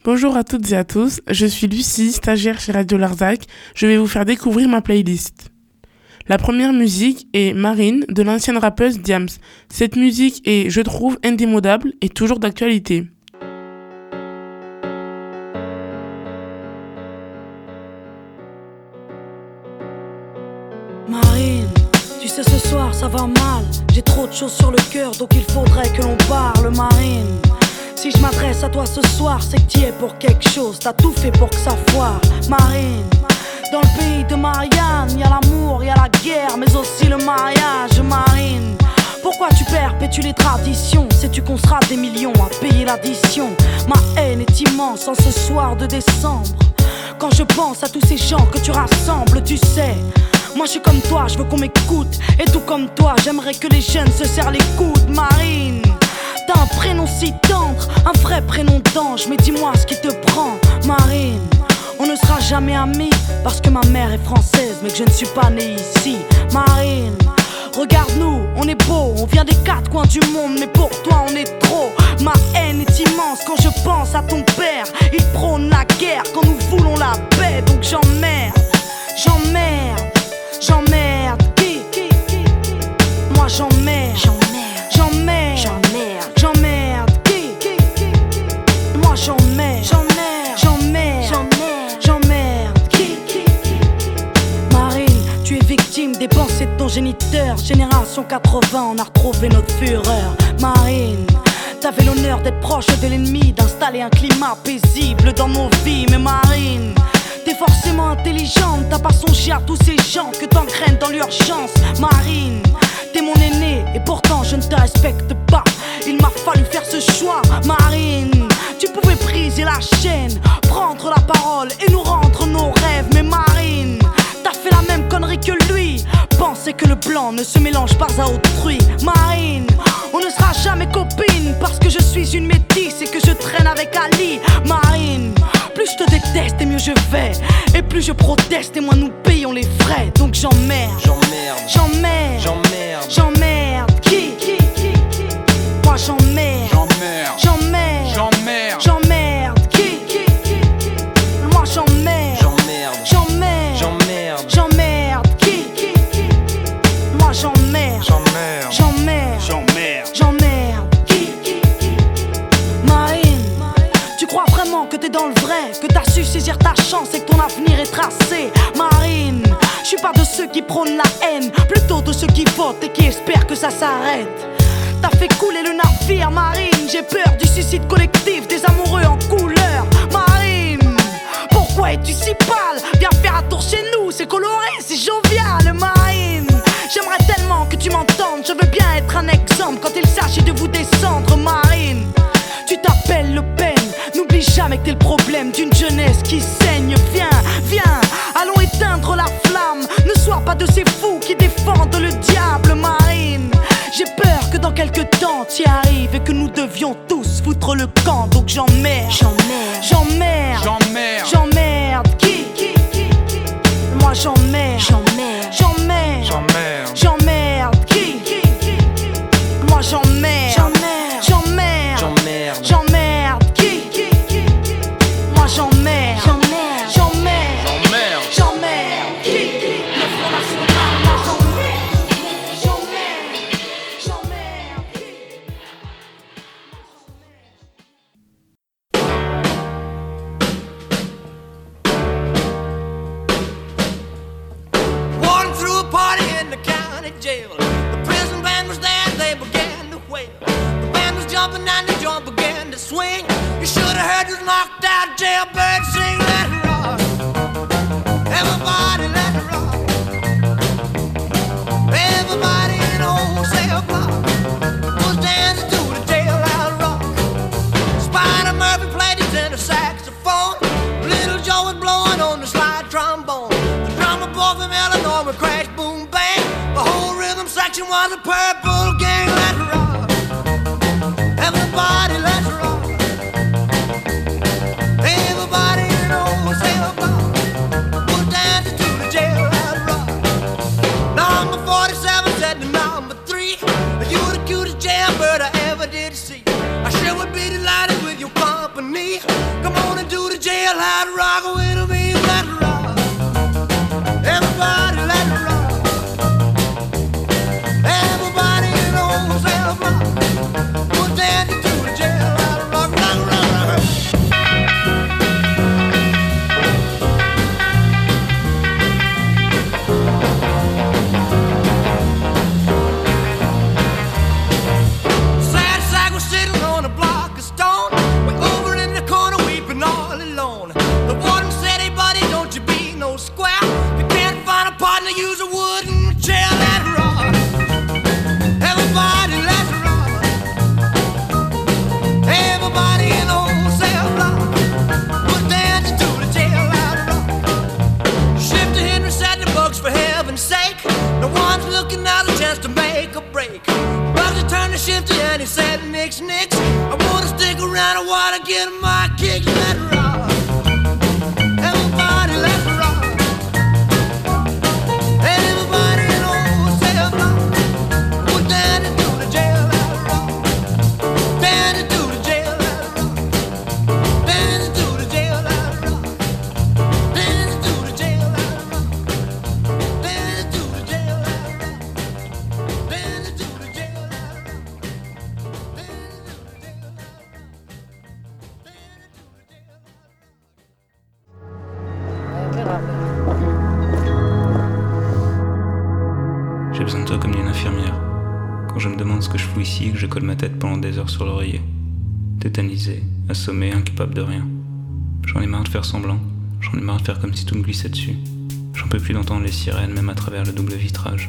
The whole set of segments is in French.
Bonjour à toutes et à tous, je suis Lucie, stagiaire chez Radio Larzac. Je vais vous faire découvrir ma playlist. La première musique est Marine de l'ancienne rappeuse Diams. Cette musique est, je trouve, indémodable et toujours d'actualité. Marine, tu sais ce soir ça va mal. J'ai trop de choses sur le cœur donc il faudrait que l'on parle. Marine, si je m'adresse à toi ce soir, c'est que t'y es pour quelque chose. T'as tout fait pour que ça foire. Marine, dans le pays de Marianne, y'a l'amour, y'a la guerre, mais aussi le mariage. Marine, pourquoi tu perpétues les traditions? Sais-tu qu'on sera des millions à payer l'addition? Ma haine est immense en ce soir de décembre. Quand je pense à tous ces gens que tu rassembles, tu sais, moi je suis comme toi, je veux qu'on m'écoute. Et tout comme toi, j'aimerais que les jeunes se serrent les coudes. Marine, t'as un prénom si tendre, un vrai prénom d'ange. Mais dis-moi ce qui te prend. Marine, on ne sera jamais amis parce que ma mère est française mais que je ne suis pas née ici. Marine, regarde-nous, on est beau, on vient des quatre coins du monde, mais pour toi on est trop. Ma haine est immense quand je pense à ton père. Il prône la guerre quand nous voulons la paix. Donc j'emmerde, j'emmerde, j'emmerde qui? Moi j'emmerde, j'emmerde, j'emmerde, j'emmerde qui? Moi j'emmerde, j'emmerde, j'emmerde qui? Marine, tu es victime des pensées de ton géniteur. Génération 80, on a retrouvé notre fureur. Marine, t'avais l'honneur d'être proche de l'ennemi, d'installer un climat paisible dans nos vies. Mais Marine, t'es forcément intelligente, t'as pas songé à tous ces gens que t'engraines dans l'urgence. Marine, t'es mon aîné et pourtant je ne te respecte pas. Il m'a fallu faire ce choix. Marine, tu pouvais briser la chaîne, prendre la parole et nous rendre nos rêves. Mais Marine, t'as fait la même connerie que lui, penser que le blanc ne se mélange pas à autrui. Marine, on ne sera jamais copines parce que je suis une métisse et que je traîne avec Ali. Marine, plus je te déteste et mieux je vais, et plus je proteste et moins nous payons les frais. Donc j'emmerde, j'emmerde, j'emmerde, j'emmerde qui? Moi j'emmerde, j'emmerde, j'emmerde, j'emmerde qui? Moi j'emmerde, j'emmerde, j'emmerde, j'emmerde qui? Moi j'emmerde, j'emmerde, j'emmerde qui? Marine, tu crois vraiment que t'es dans le vrai, que t'as su saisir ta chance et que ton avenir est tracé? Marine, je suis pas de ceux qui prônent la haine, plutôt de ceux qui votent et qui espèrent que ça s'arrête. T'as fait couler le navire, Marine, j'ai peur du suicide collectif des amoureux en couleur. Marine, pourquoi es-tu si pâle? Viens faire un tour chez nous, c'est coloré, c'est jovial. Marine, j'aimerais tellement que tu m'entendes, je veux bien être un exemple quand il s'agit de vous descendre. Marine, tu t'appelles Le Pen, n'oublie jamais que t'es le problème d'une jeunesse qui saigne. Viens, viens, allons éteindre la flamme, ne sois pas de ces fous qui défendent le diable. Marine, j'ai peur que dans quelques temps t'y arrives et que nous devions tous foutre le camp. Donc j'emmerde, j'emmerde, j'emmerde, j'emmerde qui? Moi j'emmerde, j'emmerde, j'emmerde, j'emmerde qui? Moi j'emmerde, j'emmerde, j'emmerde, j'emmerde qui? Moi j'emmerde, j'emmerde, j'emmerde, j'emmerde qui? Le Front National, moi j'emmerde, j'emmerde, j'emmerde qui? Walking through a party in the county jail. The prison band was there, they began to wail. The band was jumping and the joint began to swing. You should have heard this knocked out jailbird sing. Let it rock, everybody let it rock. Everybody in the whole cell block was dancing to the jailhouse rock. Spider Murphy played his tenor saxophone. Little Joe was blowing on the slide trombone. The drummer boy from Illinois would crash, boom, bang. The whole rhythm section was a purple gang. Let it rock, everybody let it rock. Everybody in the whole cell block was dancing to the jailhouse rock. Number 47 said to number 3, you were the cutest jailbird I ever did see. I sure would be delighted with your company. Come on and do the jailhouse rock with me, let it rock. Everybody let it rock. Everybody in the whole cell block. We're dancing to the jailhouse rock, rock, rock, rock. Sad sack was sitting on a block of stone. Way over in the corner weeping all alone. The warden said, hey buddy, don't you be no square. You can't find a partner, use a wooden chair. Let it rock. Everybody let it rock. Everybody in the whole cell block was dancing to the jailhouse rock. Shifter Henry said the bugs for heaven's sake. No one's looking out a chance to make a break. Bugsy turned to Shifter and he said, Nix, Nix, I wanna stick around, I wanna get my kicks. Let it rock. Everybody let it rock. Everybody in the whole cell block was dancing to the jailhouse rock. Dancing to the jailhouse rock. Dancing to the jailhouse rock. Dancing to the jailhouse rock. Dancing to the jailhouse rock. Dancing to the jailhouse rock. J'ai besoin de toi comme d'une infirmière. Quand je me demande ce que je fous ici, que je colle ma tête pendant des heures sur l'oreiller. Tétanisé, assommé, incapable de rien. J'en ai marre de faire semblant. J'en ai marre de faire comme si tout me glissait dessus. J'en peux plus d'entendre les sirènes, même à travers le double vitrage.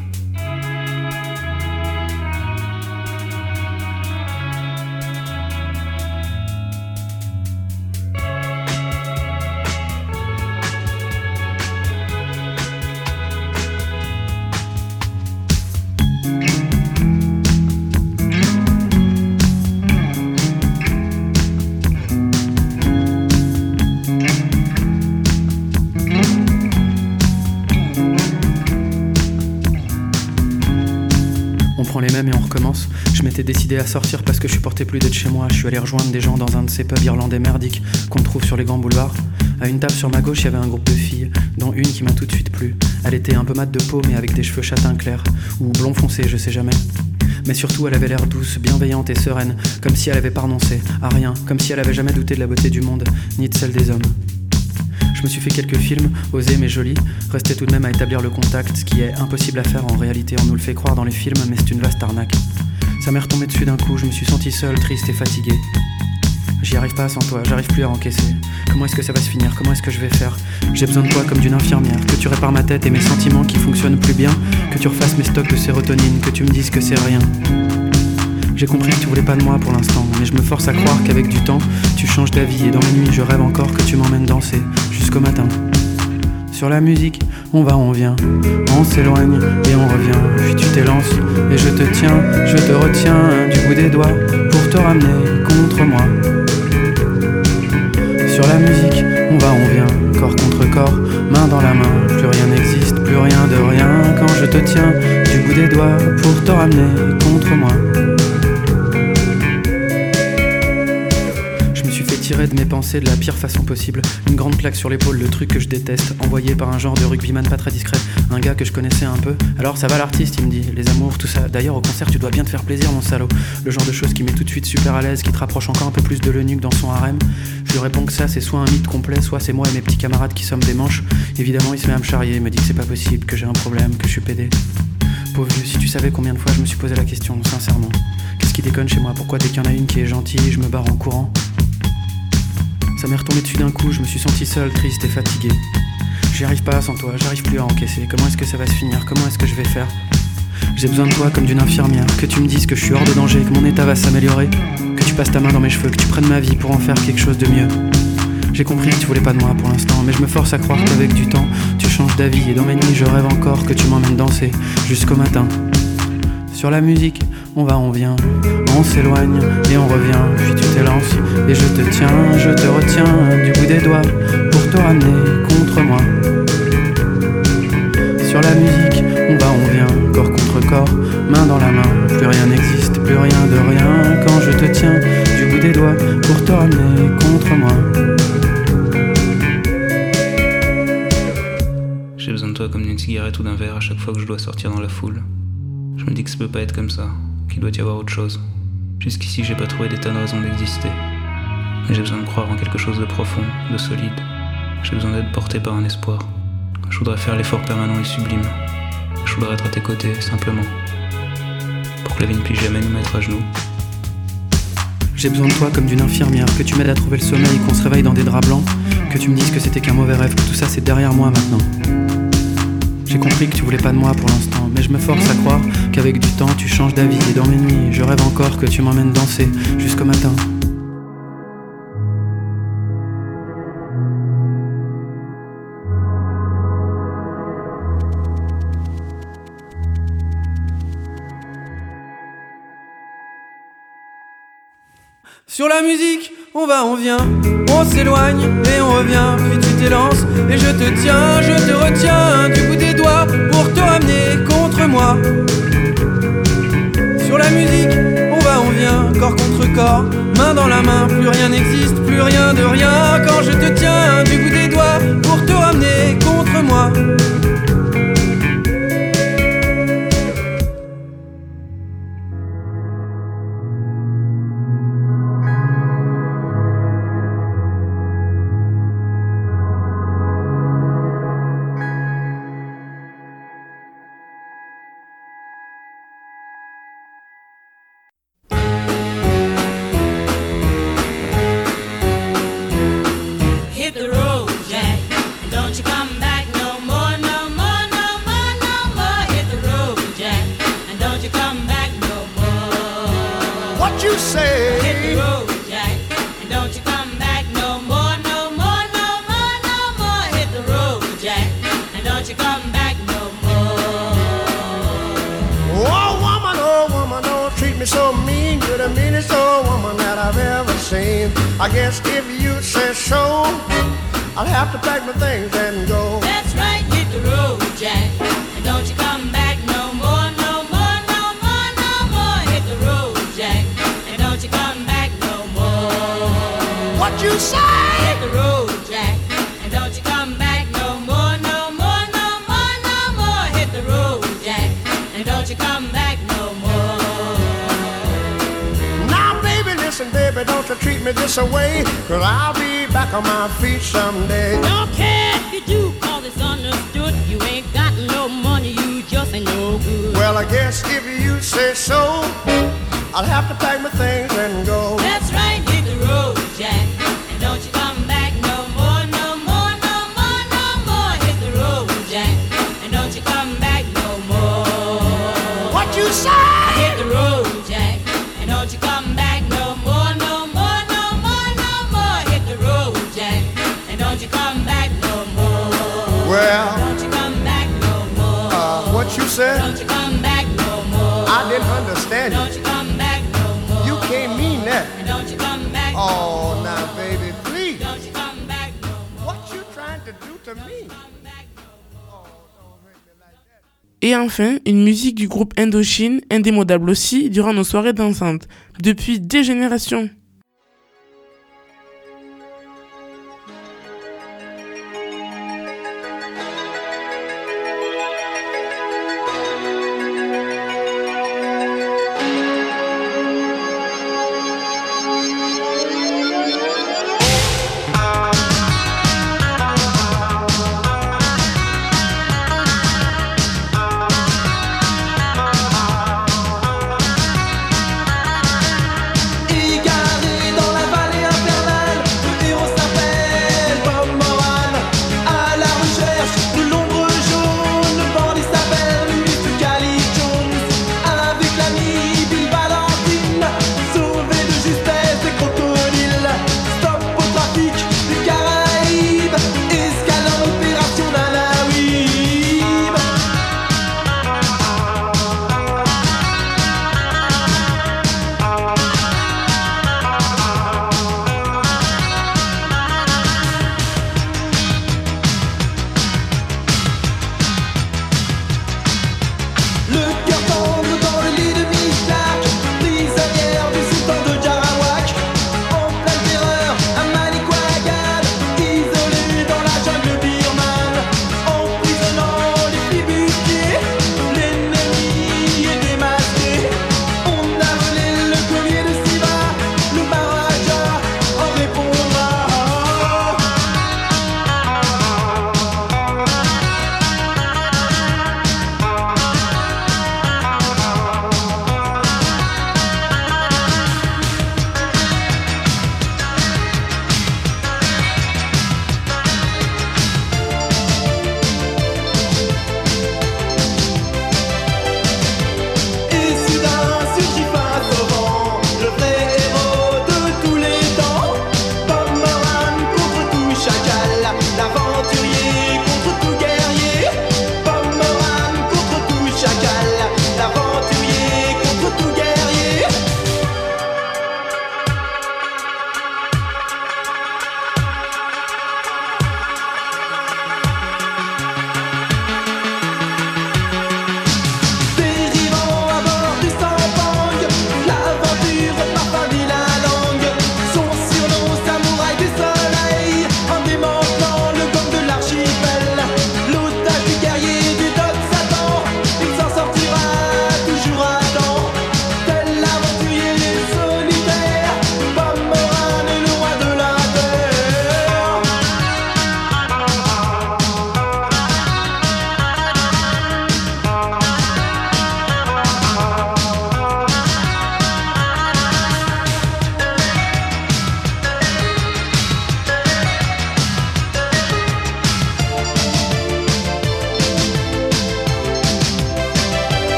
On prend les mêmes et on recommence. Je m'étais décidé à sortir parce que je supportais plus d'être chez moi. Je suis allé rejoindre des gens dans un de ces pubs irlandais merdiques qu'on trouve sur les grands boulevards. À une table sur ma gauche, il y avait un groupe de filles, dont une qui m'a tout de suite plu. Elle était un peu mate de peau mais avec des cheveux châtain clair, ou blond foncé, je sais jamais. Mais surtout, elle avait l'air douce, bienveillante et sereine, comme si elle avait pas renoncé à rien, comme si elle avait jamais douté de la beauté du monde, ni de celle des hommes. Je me suis fait quelques films, osés mais jolis, restait tout de même à établir le contact, ce qui est impossible à faire en réalité, on nous le fait croire dans les films, mais c'est une vaste arnaque. Ça m'est retombé dessus d'un coup, je me suis senti seul, triste et fatigué. J'y arrive pas sans toi, j'arrive plus à encaisser. Comment est-ce que ça va se finir? Comment est-ce que je vais faire? J'ai besoin de toi comme d'une infirmière, que tu répares ma tête et mes sentiments qui fonctionnent plus bien, que tu refasses mes stocks de sérotonine, que tu me dises que c'est rien. J'ai compris que tu voulais pas de moi pour l'instant, mais je me force à croire qu'avec du temps, tu changes d'avis et dans mes nuits je rêve encore que tu m'emmènes danser, jusqu'au matin. Sur la musique, on va, on vient, on s'éloigne et on revient, puis tu t'élances et je te tiens, je te retiens du bout des doigts pour te ramener contre moi. Sur la musique, on va, on vient, corps contre corps, main dans la main, plus rien n'existe, plus rien de rien quand je te tiens du bout des doigts pour te ramener contre moi. Tiré de mes pensées de la pire façon possible. Une grande claque sur l'épaule, le truc que je déteste, envoyé par un genre de rugbyman pas très discret, un gars que je connaissais un peu. Alors ça va l'artiste, il me dit, les amours, tout ça. D'ailleurs au concert tu dois bien te faire plaisir mon salaud. Le genre de choses qui met tout de suite super à l'aise, qui te rapproche encore un peu plus de l'eunuque dans son harem. Je lui réponds que ça c'est soit un mythe complet, soit c'est moi et mes petits camarades qui sommes des manches. Évidemment il se met à me charrier, me dit que c'est pas possible, que j'ai un problème, que je suis pédé. Pauvre vieux, si tu savais combien de fois je me suis posé la question, sincèrement. Qu'est-ce qui déconne chez moi? Pourquoi dès qu'il y en a une qui est gentille, je me barre en courant? Ça m'est retombé dessus d'un coup, je me suis senti seul, triste et fatigué. J'y arrive pas sans toi, j'arrive plus à encaisser. Comment est-ce que ça va se finir? Comment est-ce que je vais faire? J'ai besoin de toi comme d'une infirmière, que tu me dises que je suis hors de danger, que mon état va s'améliorer, que tu passes ta main dans mes cheveux, que tu prennes ma vie pour en faire quelque chose de mieux. J'ai compris que tu voulais pas de moi pour l'instant, mais je me force à croire qu'avec du temps, tu changes d'avis et dans mes nuits je rêve encore que tu m'emmènes danser jusqu'au matin. Sur la musique, on va, on vient, on s'éloigne et on revient, puis tu t'élances et je te tiens, je te retiens du bout des doigts pour te ramener contre moi. Sur la musique, on va, on vient, corps contre corps, main dans la main, plus rien n'existe, plus rien de rien quand je te tiens du bout des doigts pour te ramener contre moi. J'ai besoin de toi comme d'une cigarette ou d'un verre à chaque fois que je dois sortir dans la foule. Je me dis que ça peut pas être comme ça, qu'il doit y avoir autre chose. Jusqu'ici, j'ai pas trouvé des tas de raisons d'exister. Mais j'ai besoin de croire en quelque chose de profond, de solide. J'ai besoin d'être porté par un espoir. Je voudrais faire l'effort permanent et sublime. Je voudrais être à tes côtés, simplement. Pour que la vie ne puisse jamais nous mettre à genoux. J'ai besoin de toi comme d'une infirmière, que tu m'aides à trouver le sommeil, qu'on se réveille dans des draps blancs, que tu me dises que c'était qu'un mauvais rêve, que tout ça c'est derrière moi maintenant. J'ai compris que tu voulais pas de moi pour l'instant, mais je me force à croire qu'avec du temps tu changes d'avis. Et dans mes nuits, je rêve encore que tu m'emmènes danser jusqu'au matin. Sur la musique, on va, on vient, on s'éloigne et on revient. Puis tu t'élances et je te tiens, je te retiens du bout des doigts pour te ramener contre moi. Sur la musique, on va, on vient, corps contre corps, main dans la main. Plus rien n'existe, plus rien de rien. Quand je te tiens du bout des doigts pour te ramener contre moi. I guess if you say so, I'll have to pack my things and go. That's right, hit the road, Jack. And don't you come back no more, no more, no more, no more. Hit the road, Jack. And don't you come back no more. What you say? Hit the road, Jack. And don't you come back no more, no more, no more, no more. Hit the road, Jack. And don't you come back no more. Now, baby, listen, baby, don't you treat me this away, 'cause I'll be back on my feet someday. Don't care if you do, 'cause it's understood. You ain't got no money, you just ain't no good. Well, I guess if you say so, I'll have to pack my things and go. That's right, hit the road, Jack. And don't you come back no more, no more, no more, no more. Hit the road, Jack. And don't you come back no more. What you say? Hit the road, Jack. And don't you come back no more, no more, no more, no more. Hit the road, Jack. And don't you come back no more. Well, don't you come back no more. What you said? Don't you come back no more. I didn't understand you. Don't you come back no more. You can't mean that. And don't you come back no Oh, more. now, baby, please. Don't you come back no more. What you trying to do to me? Et enfin, une musique du groupe Indochine, indémodable aussi, durant nos soirées dansantes, depuis des générations. Égal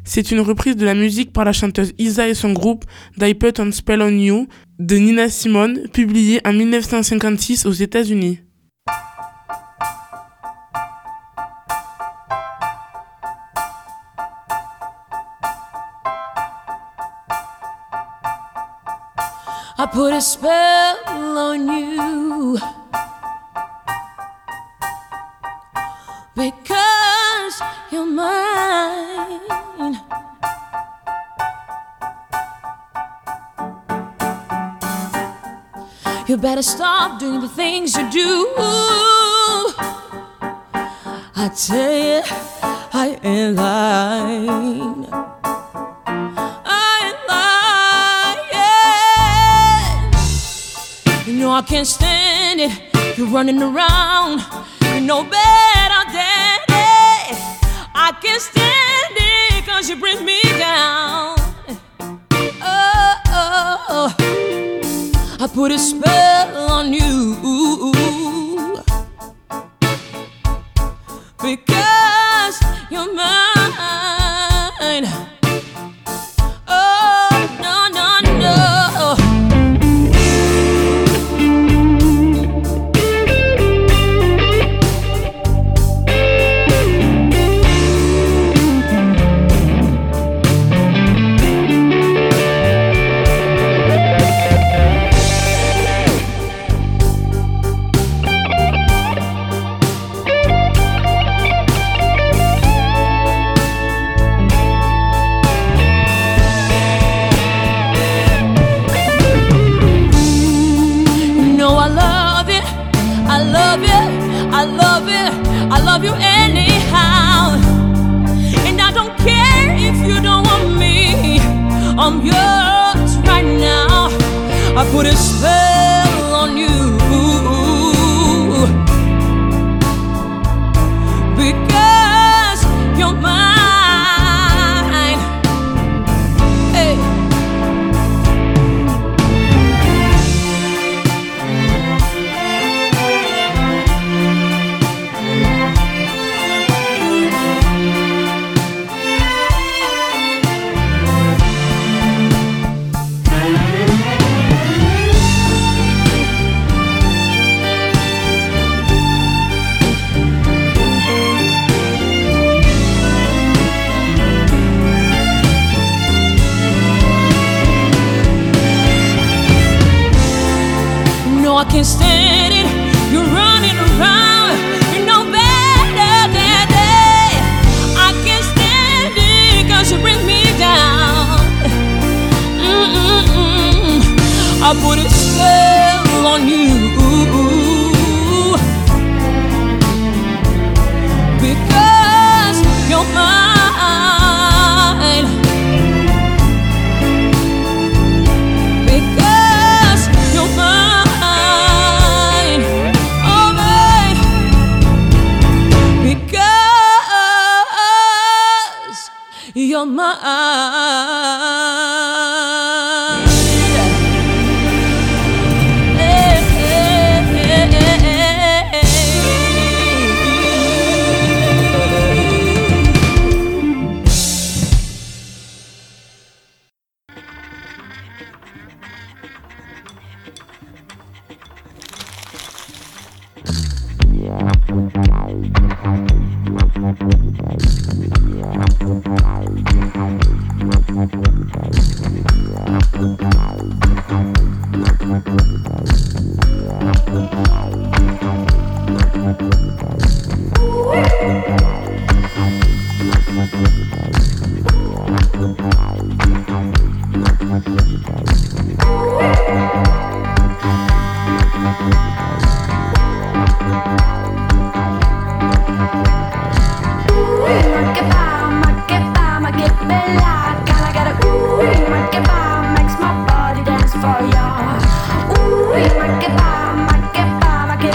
C'est une reprise de la musique par la chanteuse Isa et son groupe I Put a Spell on You de Nina Simone, publiée en 1956 aux États-Unis. I put a spell on you because you're mine. You better stop doing the things you do. I tell you, I ain't lying. You know I can't stand it. You're running around, you know better than it. I can't stand it 'cause you bring me down. Oh, I put a spell on you because you're mine. Oh, no, no, no. I love you anyhow. And I don't care if you don't want me. I'm yours right now. I put a spell on you because you're mine. Hey. I can't stand it. You're running around. You know better than that. I can't stand it 'cause you bring me down. I put a spell on you because you're mine. Because you're mine. You're mine. Makes my body dance for ya. Ooh,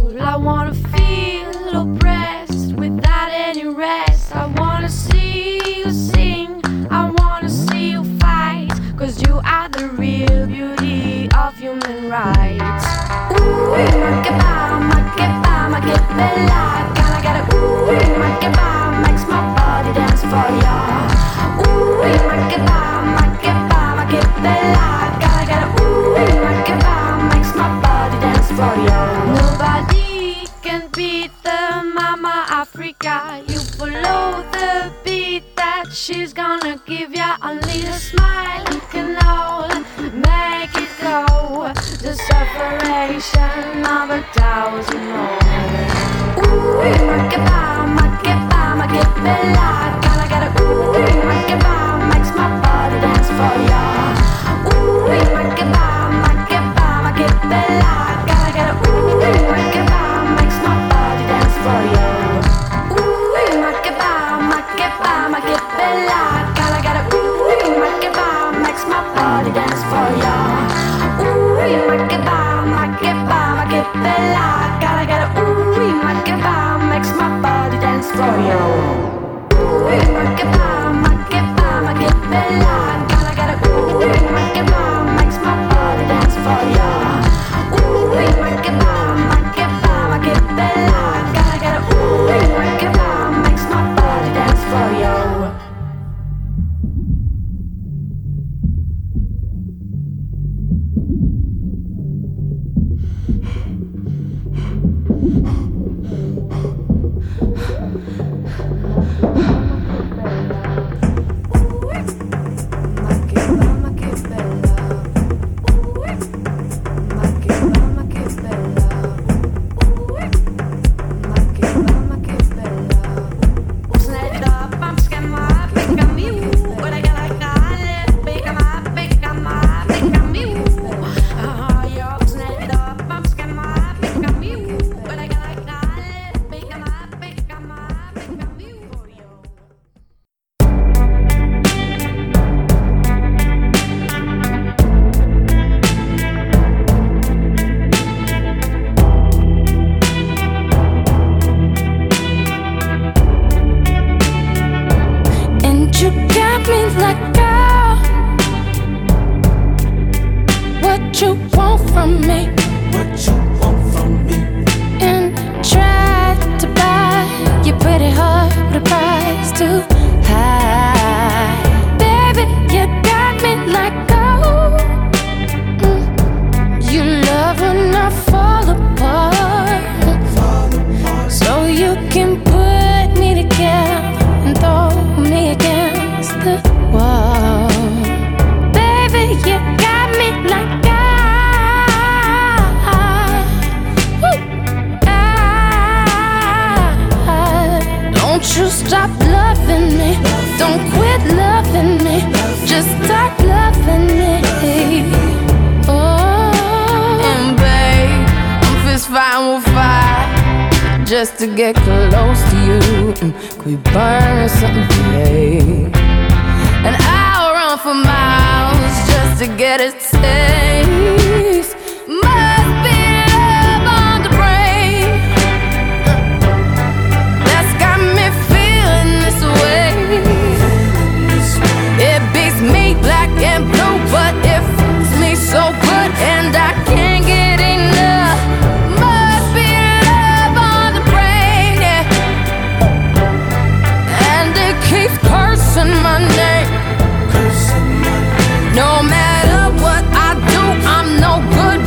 cold. I wanna feel oppressed without any rest. I wanna see you sing, I wanna see you fight, 'cause you are the real beauty of human rights. Ooh, ma che bella, gotta get a ooh, ma che makes my body dance for ya. Ooh, ma che bella, gotta get a ooh, ma che makes my body dance for ya. Nobody can beat the Mama Africa. You follow the beat that she's gonna give ya. Only a smile can all make it go. The separation of 1,000 more. Ooh, ma che bella, gotta get a ooh, ma che makes my body dance for ya. Ooh, ma che bella, gotta get a ooh, ma che makes my body dance for ya. Ooh, ma che bella, gotta get a ooh, ma che makes my body dance for ya. Ooh, ma che bella, gotta get a ooh, ma che makes my body dance for ya. Ooh, ma che bella, gotta get a ooh, ma che makes my body dance for ya. Ooh, ma che bella, gotta get a ooh, ma che makes my body dance for ya. Just to get close to you, could we burn something today? And I'll run for miles just to get a taste. Must be love on the brain that's got me feeling this way. It beats me black and blue, but it fits me so good, and I can't get enough. Must be cursing my name. No matter what I do, I'm no good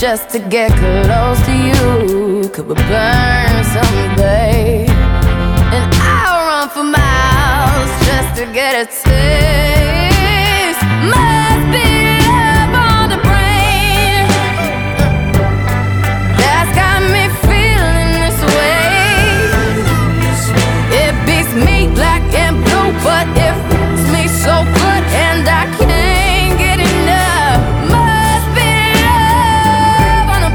just to get close to you. Could we burn someday? And I'll run for miles just to get a taste. Must be love on the brain that's got me feeling this way. It beats me black and blue, but it feels me so good and I can't get enough. Must be love on the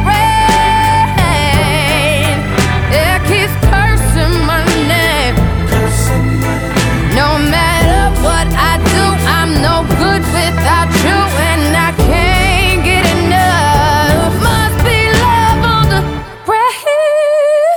brain. It keeps cursing my name. No matter what I do, I'm no good without you, and I can't get enough. Must be love on the brain.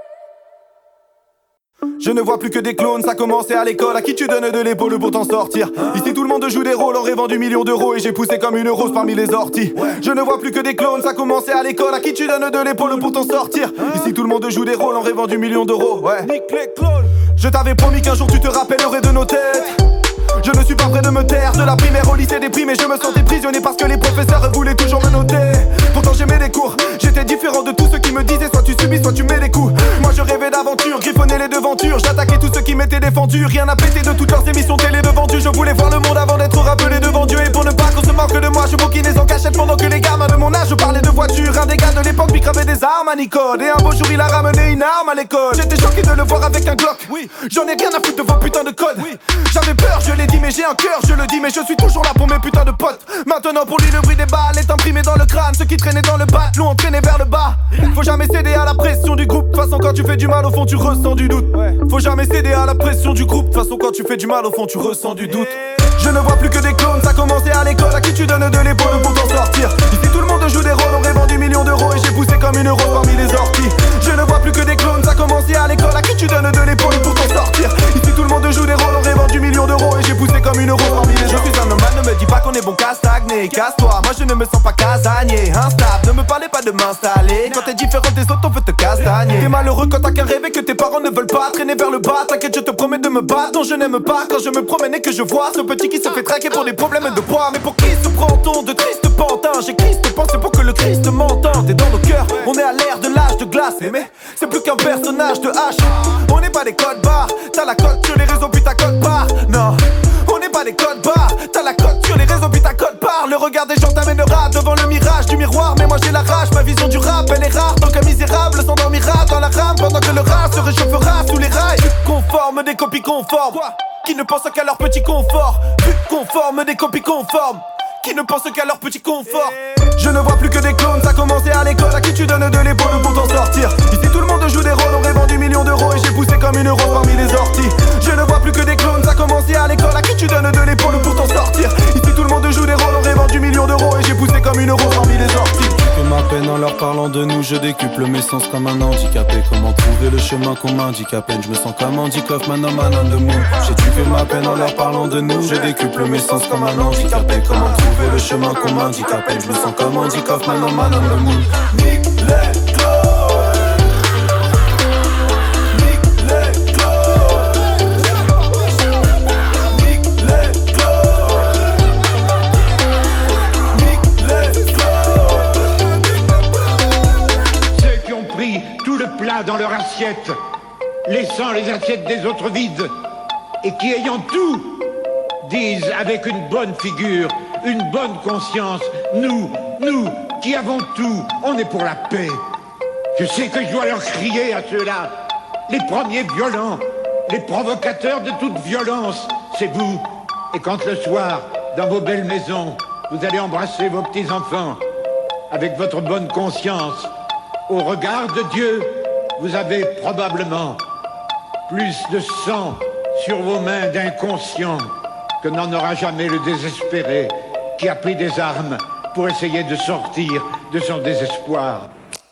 Je ne vois plus que des clones, ça commençait à l'école. À qui tu donnes de l'épaule pour t'en sortir? Ici tout le monde joue des rôles en rêvant du million d'euros, et j'ai poussé comme une rose parmi les orties. Je ne vois plus que des clones, ça commençait à l'école. À qui tu donnes de l'épaule pour t'en sortir? Ici tout le monde joue des rôles en rêvant du million d'euros. Ouais. Nique les clones. Je t'avais promis qu'un jour tu te rappellerais de nos têtes. Je ne suis pas prêt de me taire. De la primaire au lycée déprimé, je me sentais prisonnier parce que les professeurs voulaient toujours me noter. Pourtant j'aimais les cours, j'étais différent de tous ceux qui me disaient soit tu subis, soit tu mets des coups. Moi je rêvais d'aventure, griffonnais les devantures. J'attaquais tous ceux qui m'étaient défendus. Rien à péter de toutes leurs émissions télé de vendues. Je voulais voir le monde avant d'être rappelé devant Dieu. Et pour ne pas qu'on se moque de moi, je bouquinais en cachette pendant que les gamins de mon âge parlaient de voitures. Un des gars de l'époque lui cravait des armes à Nicole. Et un beau jour il a ramené une arme à l'école. J'étais choqué de le voir avec un Glock. Oui, j'en ai rien à foutre de vos putains de codes. Oui, j'avais peur, je l'ai dit mais j'ai un cœur. Je le dis mais je suis toujours là pour mes putains de potes. Maintenant pour lui le bruit des balles est imprimé dans le crâne. Ceux qui traînaient dans le bat l'ont entraîné vers le bas. Faut jamais céder à la pression du groupe. De toute façon quand tu fais du mal au fond tu ressens du doute. Faut jamais céder à la pression du groupe. De toute façon quand tu fais du mal au fond tu ressens du doute. Je ne vois plus que des clones, ça commençait à l'école. À qui tu donnes de l'épaule pour t'en sortir? Ici tout le monde joue des rôles en rêvant du million d'euros, et j'ai poussé comme une rose parmi les orties. Je ne vois plus que des clones, ça commençait à l'école. À qui tu donnes de l'épaule pour t'en sortir? Ici tout le monde joue des rôles en rêvant du million d'euros, et j'ai poussé comme une rose parmi les orties. Je suis un nomade, ne me dis pas qu'on est bon qu'à stagner. Casse-toi, moi je ne me sens pas casanier. Instable, ne me parlez pas de m'installer. Quand t'es différent des autres on veut te castagner. T'es malheureux quand t'as qu'un rêve et que tes parents ne veulent pas traîner vers le bas. T'inquiète je te promets de me battre. Non je n'aime pas quand je me promène et que je vois ce petit qui se fait traquer pour des problèmes de poids. Mais pour qui se prend-on de triste pantin? J'ai Christ pensé pour que le Christ m'entende. Et dans nos cœurs, on est à l'ère de l'âge de glace. Mais c'est plus qu'un personnage de H. On n'est pas des codes barres. T'as la cote sur les réseaux puis ta cote barre. Non, on n'est pas des codes barres. T'as la cote sur les réseaux puis ta cote barre. Le regard des gens t'amènera devant le mirage du miroir. Mais moi j'ai la rage, ma vision du rap elle est rare. Tant qu'un misérable s'endormira dans la rame pendant que le rat se réchauffera sous les rails. Conforme des copies conformes qui ne pensent qu'à leur petit confort. Plus conforme des copies conformes qui ne pensent qu'à leur petit confort. Je ne vois plus que des clones, ça commençait à l'école. À qui tu donnes de l'épaule pour t'en sortir? Ici tout le monde joue des rôles en rêvant du million d'euros, et j'ai poussé comme une rose parmi les orties. Je ne vois plus que des clones, ça commençait à l'école. À qui tu donnes de l'épaule pour t'en sortir? Ici tout le monde joue des rôles en rêvant du million d'euros, et j'ai poussé comme une rose parmi les orties. Que ma peine en leur parlant de nous, je décuple mes sens comme un handicapé. Comment trouver le chemin qu'on m'indique à peine? Je me sens comme Andy Kaufman en man on the moon. J'ai tué ma peine en leur parlant de nous, je décuple mes sens comme un handicapé. Comment trouver le chemin qu'on m'indique à peine? Je me sens comme Andy Kaufman en man on the moon. Nique les clones. Nique les clones. Nique les clones. Nique les clones. Ceux qui ont pris tout le plat dans leur assiette, laissant les assiettes des autres vides, et qui ayant tout, disent avec une bonne figure, une bonne conscience, nous qui avons tout, on est pour la paix. Je sais que je dois leur crier à ceux-là, les premiers violents, les provocateurs de toute violence, c'est vous. Et quand le soir, dans vos belles maisons, vous allez embrasser vos petits-enfants, avec votre bonne conscience, au regard de Dieu, vous avez probablement plus de sang sur vos mains d'inconscient que n'en aura jamais le désespéré qui a pris des armes pour essayer de sortir de son désespoir.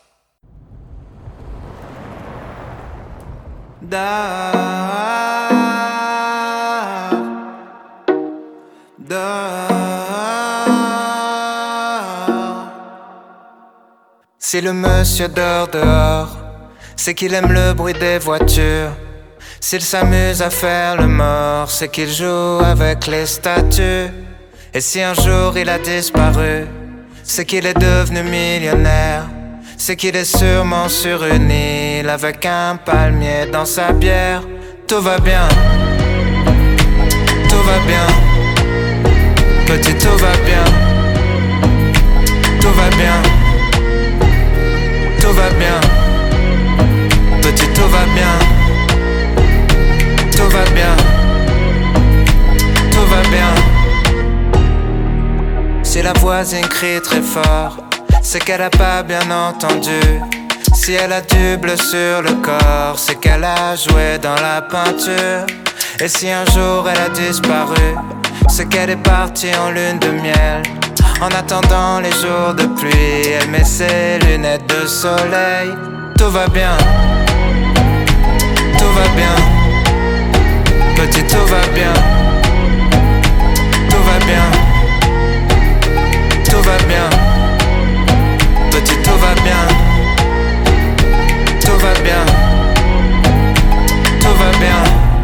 Si le monsieur dort dehors, c'est qu'il aime le bruit des voitures. S'il s'amuse à faire le mort, c'est qu'il joue avec les statues. Et si un jour il a disparu, c'est qu'il est devenu millionnaire. C'est qu'il est sûrement sur une île avec un palmier dans sa bière. Tout va bien, tout va bien. Petit, tout va bien, tout va bien, tout va bien. Petit, tout va bien, tout va bien, tout va bien. Si la voisine crie très fort, c'est qu'elle a pas bien entendu. Si elle a du bleu sur le corps, c'est qu'elle a joué dans la peinture. Et si un jour elle a disparu, c'est qu'elle est partie en lune de miel. En attendant les jours de pluie, elle met ses lunettes de soleil. Tout va bien, tout va bien. Petit, tout va bien, tout va bien, tout va bien. Petit, tout va bien, tout va bien, tout va bien.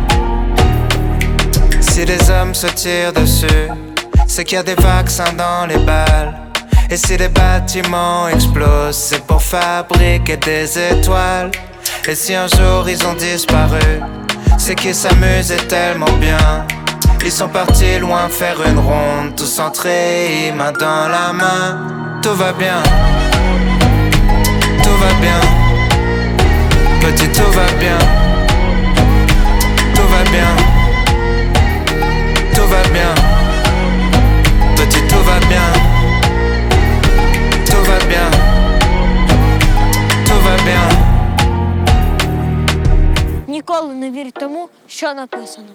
Si les hommes se tirent dessus, c'est qu'il y a des vaccins dans les balles. Et si les bâtiments explosent, c'est pour fabriquer des étoiles. Et si un jour ils ont disparu, c'est qu'ils s'amusaient tellement bien. Ils sont partis loin faire une ronde, tous entrés, main dans la main. Tout va bien, tout va bien. Petit, tout va bien, tout va bien, tout va bien. Petit, tout va bien, tout va bien, tout va bien. Ніколи не вірь тому, що написано.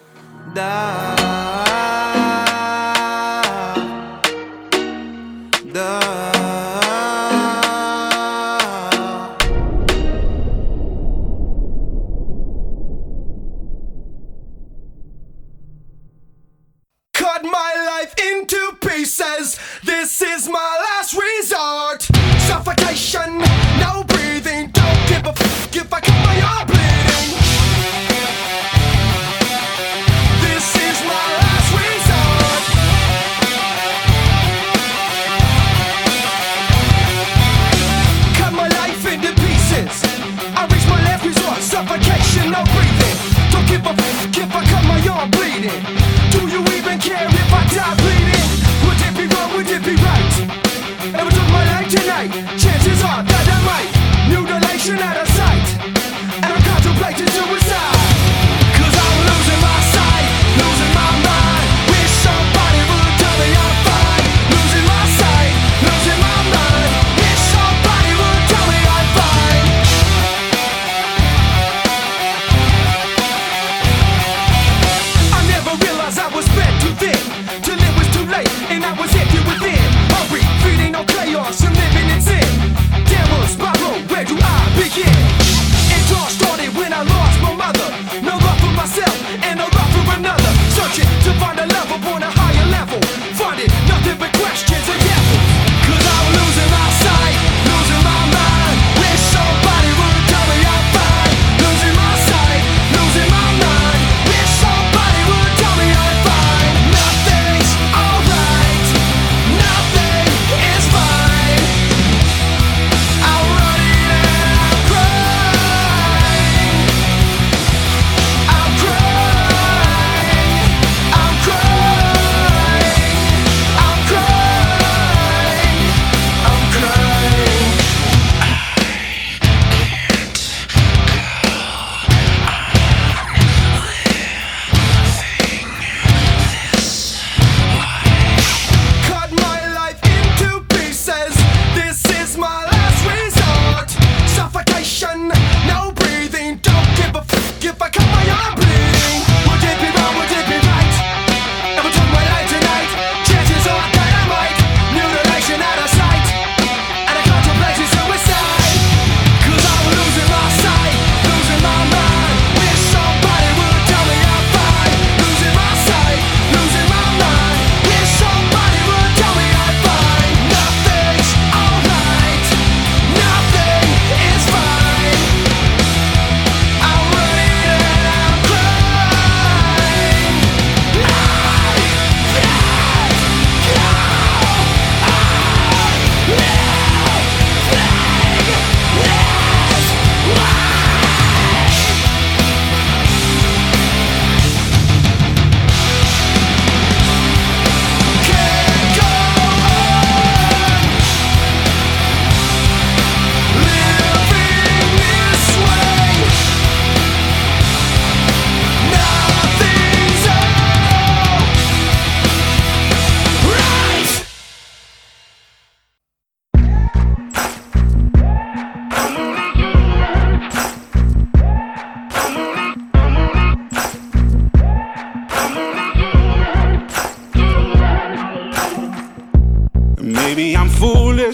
Cut my life into pieces. This is my last resort. Suffocation, no breathing. Don't give a f if I cut my arm bleeding. This is my last resort. Cut my life into pieces. I reach my last resort. Suffocation, no breathing. Don't give a f if I cut my arm bleeding. Do you even care if I die bleeding? Would it be wrong, would it be right? If I took my life tonight, chances are that I might mutilation out of sight. And I'm contemplating suicide. Cause I'm losing my sight, losing my mind. Wish somebody would tell me I'm fine. Losing my sight, losing my mind. Wish somebody would tell me I'm fine. I never realized I was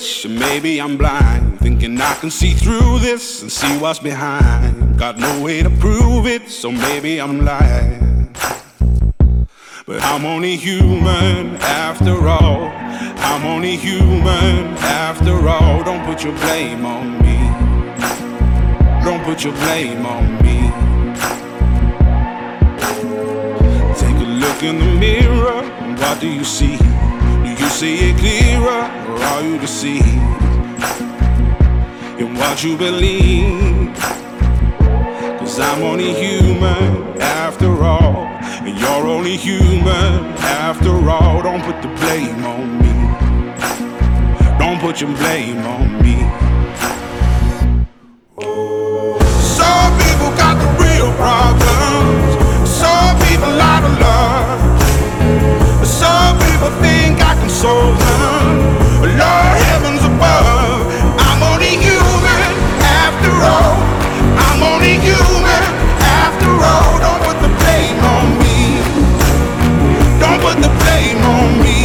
foolish, maybe I'm blind, thinking I can see through this and see what's behind. Got no way to prove it, so maybe I'm lying. But I'm only human after all. I'm only human after all. Don't put your blame on me. Don't put your blame on me. Take a look in the mirror, what do you see? Do you see it clearer, or are you deceived in what you believe? 'Cause I'm only human after all, and you're only human after all. Don't put the blame on me. Don't put your blame on me. Some people got the real problems. Some people out of love. Some people think I can solve them. Lord heavens above, I'm only human after all. I'm only human after all. Don't put the blame on me. Don't put the blame on me.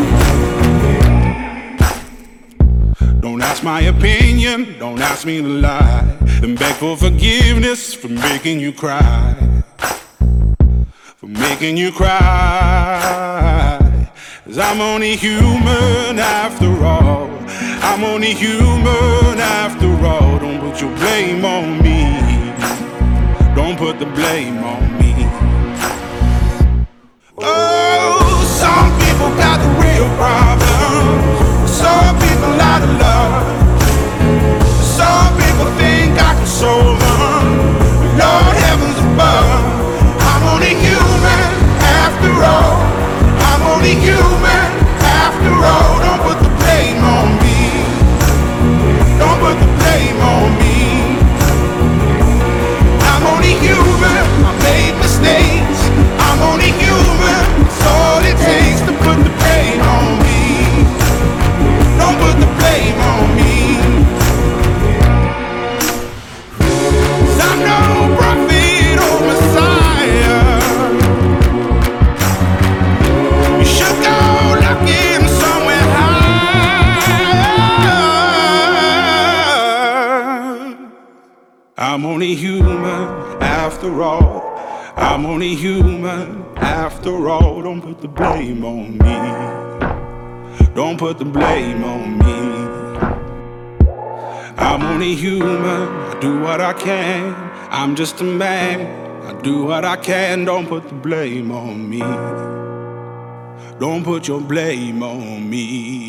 Don't ask my opinion, don't ask me to lie, and beg for forgiveness for making you cry. For making you cry. 'Cause I'm only human after all. I'm only human after all. Don't put your blame on me. Don't put the blame on me. Oh, some people got the real problems. Some people out of love. Some people think I can solve them. Lord heavens above, I'm only human after all. I'm only human after all. Don't put the blame on me. Don't put the blame on me. I'm only human, I made mistakes. I'm only human, it's all it takes to put the blame on me. Don't put the blame on me. 'Cause I'm no prophet or Messiah. You should go looking somewhere higher. I'm only human after all. I'm only human after all. Don't put the blame on me. Don't put the blame on me. I'm only human, I do what I can. I'm just a man, I do what I can. Don't put the blame on me. Don't put your blame on me.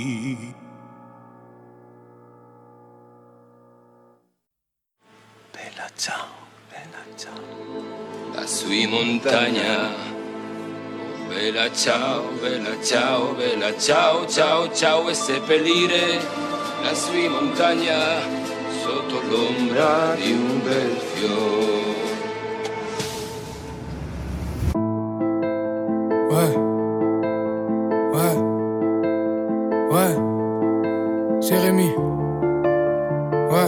Bella ciao, bella ciao. Lassù in montagna. Bella ciao, bella ciao, ciao, ciao e seppellire lassù in montagna sotto l'ombra di un bel fiore. Ouais, c'est Rémi. Ouais.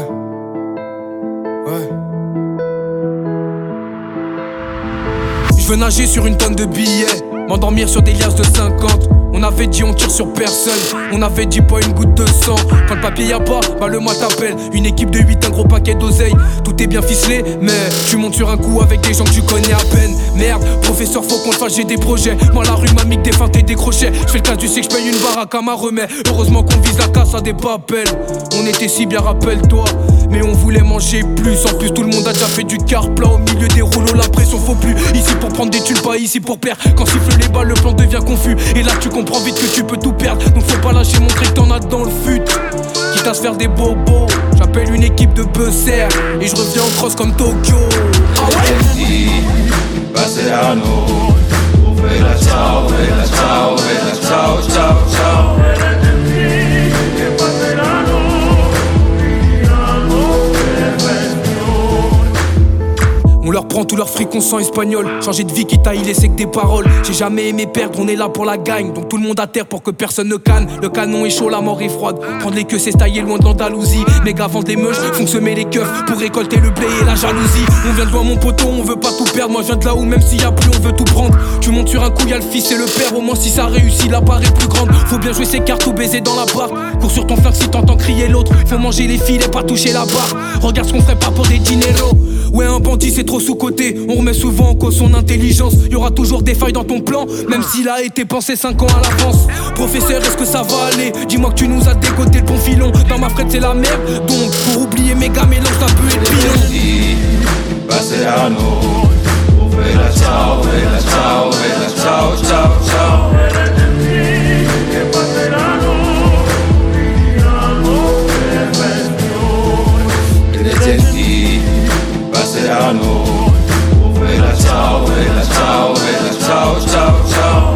Je veux nager sur une tonne de billets, m'endormir sur des liasses de 50. On avait dit on tire sur personne, on avait dit pas une goutte de sang. Quand le papier y a pas, bah le moi t'appelle. Une équipe de 8, un gros paquet d'oseille. Tout est bien ficelé, mais tu montes sur un coup avec des gens que tu connais à peine. Merde, professeur faut qu'on le fasse, j'ai des projets. Moi la rue m'a mis que des feintes et des crochets. J'fais le cas, tu sais que j'paye une baraque à ma remède. Heureusement qu'on vise la casse à des papels. On était si bien, rappelle-toi, mais on voulait manger plus. En plus tout le monde a déjà fait du car plat. Au milieu des rouleaux la pression faut plus. Ici pour prendre des thunes, pas ici pour perdre. Quand siffle les balles le plan devient confus. Et là tu comprends vite que tu peux tout perdre. Donc faut pas lâcher, montrer que t'en as dans le fut. Quitte à se faire des bobos, j'appelle une équipe de buzzer et je reviens en cross comme Tokyo. Ah ouais. Passeranno. Bella ciao, bella ciao, bella ciao, ciao, ciao. On leur prend tout leur fric, on sent espagnol. Changer de vie qui t'a laissé que des paroles. J'ai jamais aimé perdre, on est là pour la gagne. Donc tout le monde à terre pour que personne ne canne. Le canon est chaud, la mort est froide. Prendre les queues, c'est se tailler loin de l'Andalousie. Mes gars vendent des meuches, font semer les keufs pour récolter le blé et la jalousie. On vient de loin mon poteau, on veut pas tout perdre. Moi je viens de là où même s'il y a plus, on veut tout prendre. Tu montes sur un coup, y'a le fils et le père. Au moins si ça réussit, la part est plus grande. Faut bien jouer ses cartes ou baiser dans la barre. Cours sur ton flingue si t'entends crier l'autre. Faut manger les filets, pas toucher la barre. Regarde ce qu'on ferait pas pour des dineros. Ouais, un bandit c'est trop sous-coté. On remet souvent en cause son intelligence. Y'aura toujours des failles dans ton plan, même s'il a été pensé 5 ans à l'avance. Professeur, est-ce que ça va aller? Dis-moi que tu nous as dégoté le bon filon. Dans ma frette c'est la merde, donc pour oublier mes gars, mélange ça peut être pilon. Passerano, vela ciao, vela ciao, vela ciao, ciao, ciao. Passerano, vela ciao, vela ciao, vela ciao, ciao, ciao.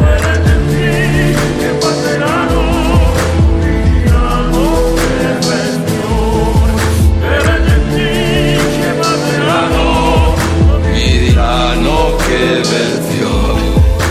Mi diranno che bel fiore.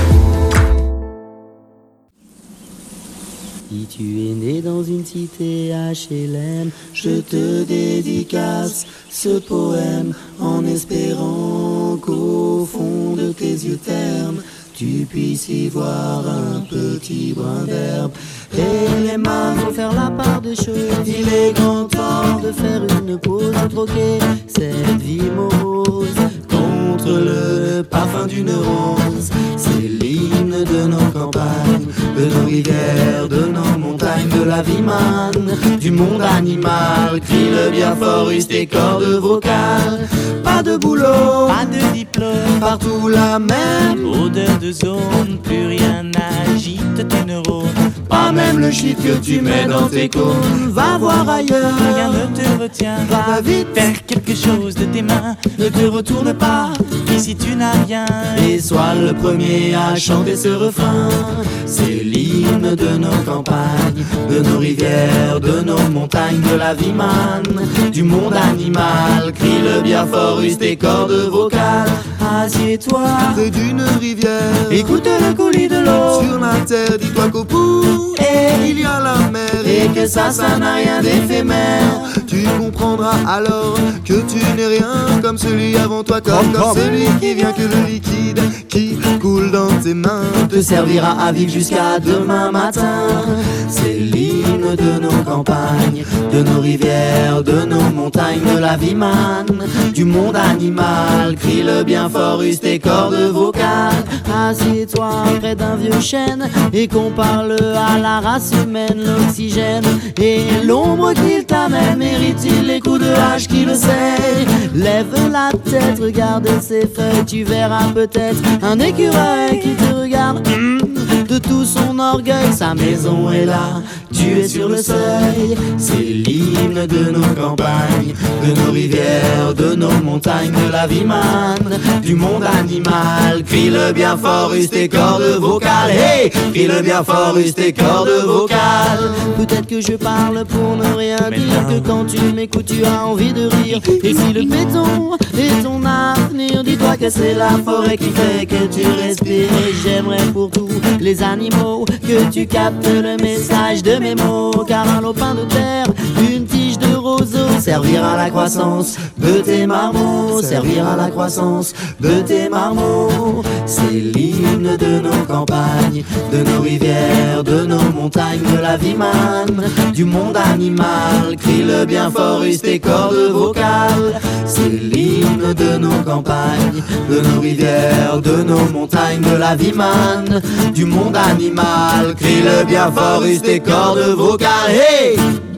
Si tu es né dans une cité HLM, je te dédicace ce poème en espérant qu'au fond de tes yeux ternes, tu puisses y voir un petit brin d'herbe. Et les mains vont faire la part des choses. Il est grand temps de faire une pause, de troquer cette vie morose contre le parfum d'une rose. C'est l'hymne de nos campagnes, de nos rivières, de nos montagnes, de la vie manne, du monde animal. Crie le bien fort, use tes cordes vocales. Pas de boulot, pas de diplôme, partout la même odeur de zone. Plus rien n'agite tes neurones, pas même le shit que tu mets dans tes cônes. Va voir ailleurs, rien ne te retient. Va vite faire quelque chose de tes mains. Ne te retourne pas, ici tu n'as rien. Et sois le premier à chanter ce refrain. C'est l'hymne de nos campagnes, de nos rivières, de nos montagnes, de la vie manne, du monde animal. Crie-le bien fort, use tes cordes vocales. Assieds-toi près d'une rivière, écoute le coulis de l'eau. Sur la terre, dis-toi qu'au bout il y a la mer, et que ça n'a rien d'éphémère. Tu comprendras alors que tu n'es rien comme celui avant toi, comme celui qui vient, que le liquide qui coule dans tes mains te servira à vivre jusqu'à demain matin. C'est l'hymne de nos campagnes, de nos rivières, de nos montagnes, de la vie manne, du monde animal. Crie-le bien fort, use tes cordes vocales. Assieds-toi près d'un vieux chêne et compare-le à la race humaine. L'oxygène et l'ombre qu'il t'amène, mérite-t-il les coups de hache qui le sait? Lève la tête, regarde ses feuilles, tu verras peut-être un écureuil qui te regarde de tout son orgueil. Sa maison est là, tu es sur le seuil. C'est l'hymne de nos campagnes, de nos rivières, de nos montagnes, de la vie manne, du monde animal. Crie-le bien fort, use tes cordes vocales. Hey, crie-le bien fort, use tes cordes vocales. Peut-être que je parle pour ne rien dire, que quand tu m'écoutes tu as envie de rire. Et si le béton est ton avenir, dis-toi que c'est la forêt qui fait que tu respires. Et j'aimerais pour tous les animaux que tu captes le message de mes mots. Car un lopin de terre, une tige de roseau servira à la croissance de tes marmots, servira à la croissance de tes marmots. C'est l'hymne de nos campagnes, de nos rivières, de nos montagnes, de la vie manne, du monde animal. Crie-le bien fort, use tes cordes vocales. C'est l'hymne de nos campagnes, de nos rivières, de nos montagnes, de la vie manne, du monde animal. Crie-le bien fort, use tes cordes vocales. Hey!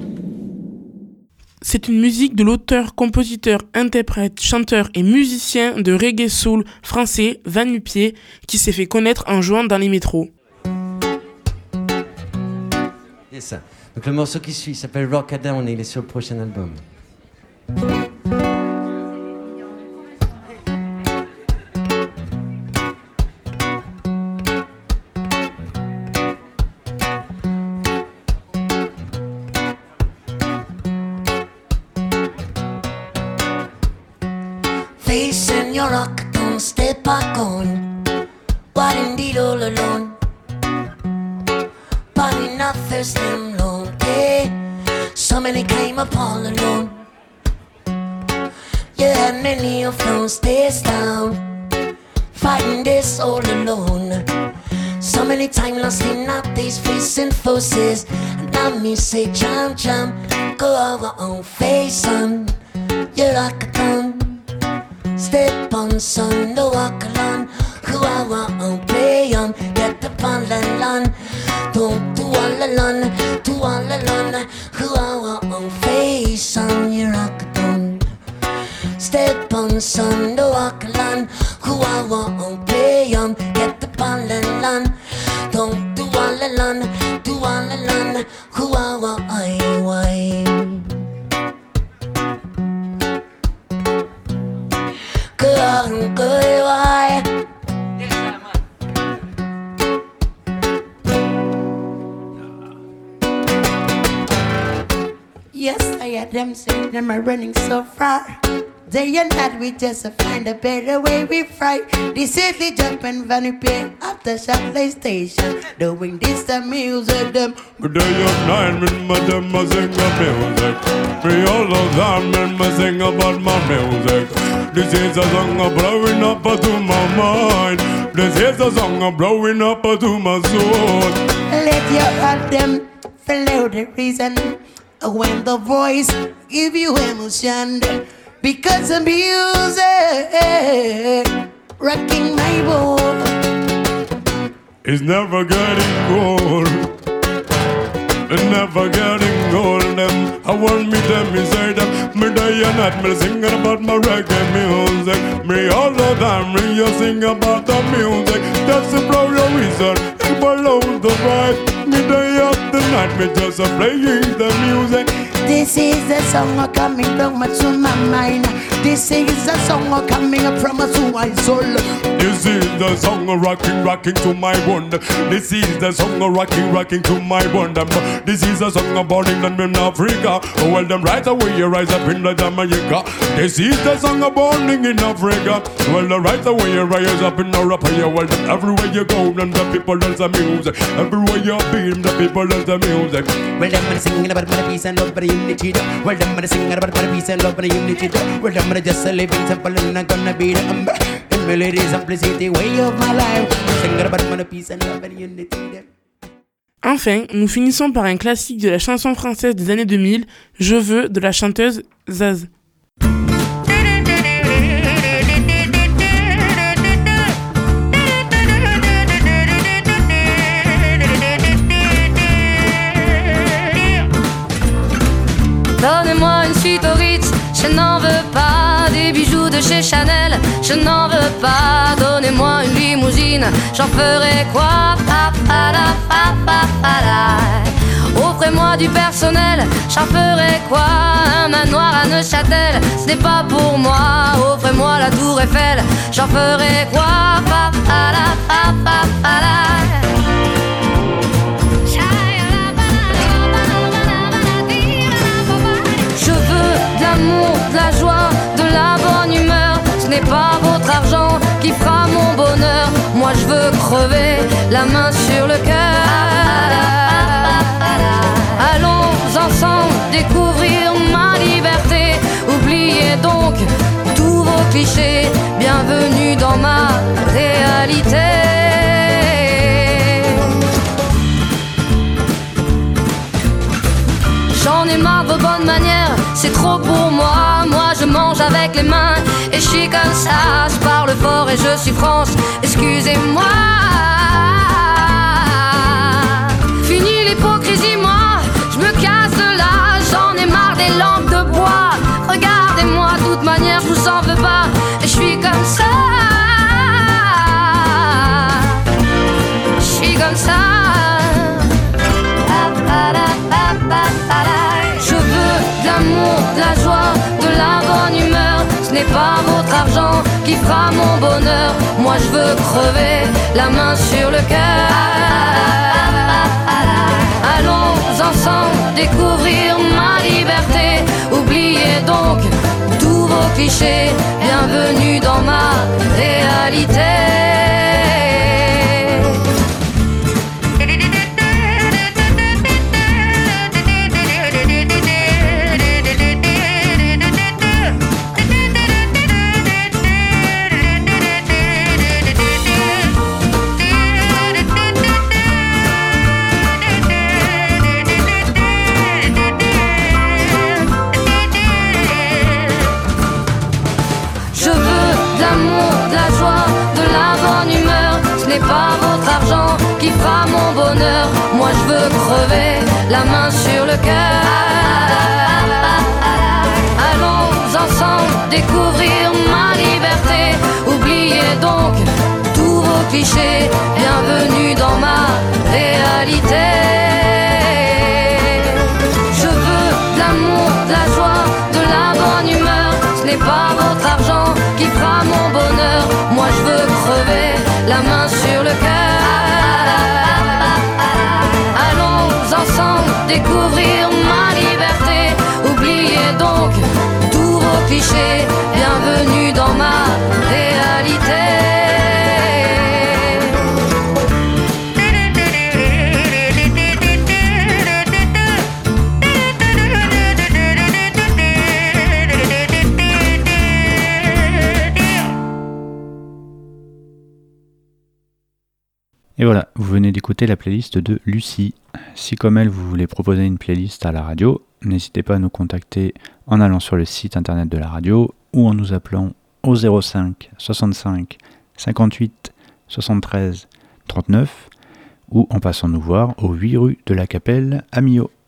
C'est une musique de l'auteur, compositeur, interprète, chanteur et musicien de reggae soul français Van Nupier qui s'est fait connaître en jouant dans les métros. C'est ça. Donc le morceau qui suit s'appelle Rockadam et il est sur le prochain album. Facing your rock I thirst and lonely. So many came up all alone. You had many of those days down, fighting this all alone. So many times lost in our days, facing forces. And now me say jump, jump, go our own face, son. You're like a gun. Step on, son, no walk alone. Go our own play on, get up on the lawn. Don't do all alone, do all alone. Go our own face, son, you're like a gun. Step on, son, no walk alone. Go our own play on, get up on the lawn. Don't do all alone, do all alone. Go our own way. Good why. Yes, I had them saying them are running so far. Day and night we just find a better way we fight. This is the jumping funny pay after Chapley Station. Doing this the music them. But day and night when my them a sing a music. Me all of them when me sing about my music. This is a song of blowing up to my mind. This is a song of blowing up to my soul. Let your heart them follow the reason. When the voice give you emotion. Because of music rocking my boat. It's never getting old. It's never getting old. Them I want me them inside them. Me day and night me singing about my reggae music. Me all the time me you sing about the music. That's the blow your reason. It below the vibe. Me day after night me just playing the music. This is a song coming from my mind. This is a song coming from my soul. This is the song rocking to my bone. This is the song rocking to my bone. This is a song born in Africa. Well, them right away you rise up in the Jamaica. This is the song born in Africa. Well, right away you rise up in Europe. Well, them everywhere you go, them the people dance the music. Everywhere you be, them the people dance the music. Well, them singing about my peace and love, but unity. Well, them singing about my peace and love, but unity. Well, them just a living simple and I'm gonna be the melody, simplicity, way of my life. Singing about my peace and love, but unity. Enfin, nous finissons par un classique de la chanson française des années 2000, Je veux, de la chanteuse Zaz. Donnez-moi une suite au Ritz, je n'en veux pas. Des bijoux de chez Chanel, je n'en veux pas. Donnez-moi une limousine, j'en ferai quoi? Offrez-moi du personnel, j'en ferai quoi? Un manoir à Neuchâtel, ce n'est pas pour moi. Offrez-moi la tour Eiffel, j'en ferai quoi? Je veux de l'amour, de la joie, de la bonne humeur. Ce n'est pas votre argent qui fera mon bonheur. Moi je veux crever, la main sur le cœur. Allons ensemble découvrir ma liberté. Oubliez donc tous vos clichés. Bienvenue dans ma réalité. J'en ai marre de vos bonnes manières, c'est trop pour moi. Moi je mange avec les mains et je suis comme ça. Je parle fort et je suis France, excusez-moi. Fini l'hypocrisie, moi, je me casse de là. J'en ai marre des lampes de bois. Regardez-moi, de toute manière je vous en veux pas. Et je suis comme ça. Je suis comme ça. Je veux de l'amour, de la joie, de la bonne humeur. Ce n'est pas votre argent qui fera mon bonheur. Moi je veux crever, la main sur le cœur. Allons ensemble découvrir ma liberté. Oubliez donc tous vos clichés. Bienvenue dans ma réalité. de la joie, de la bonne humeur. Ce n'est pas votre argent qui fera mon bonheur. Moi je veux crever la main sur le cœur. Allons ensemble découvrir ma liberté. Oubliez donc tous vos clichés. Bienvenue dans ma réalité. Je veux de l'amour, de la joie, de la bonne humeur. Ce n'est pas votre argent qui fera mon bonheur. Moi je veux crever la main sur le cœur. Allons ensemble découvrir ma liberté. Oubliez donc tous vos clichés. Bienvenue dans ma réalité. Et voilà, vous venez d'écouter la playlist de Lucie. Si comme elle, vous voulez proposer une playlist à la radio, n'hésitez pas à nous contacter en allant sur le site internet de la radio ou en nous appelant au 05 65 58 73 39 ou en passant nous voir au 8 rue de la Capelle à Millau.